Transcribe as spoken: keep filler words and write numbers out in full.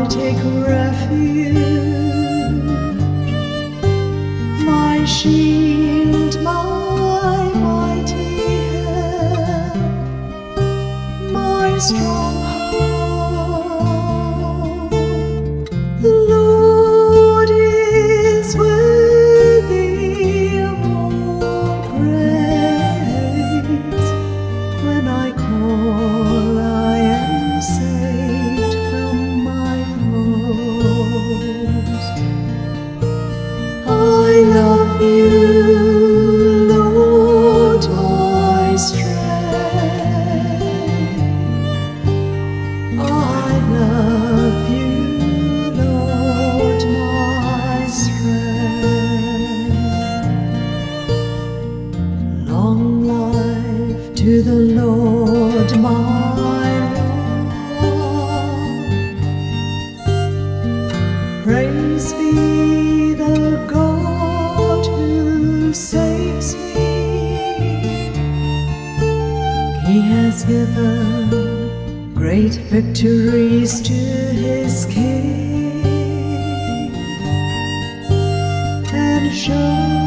take refuge, my shield, my mighty help, my stronghold. The Lord is worthy of all praise. When I call, I am saved from my foes. I love you, Lord, my strength. I love you, Lord, my strength. Long life to the Lord, my Lord. Praise be the God who saves me. He has given great victories to his king and shown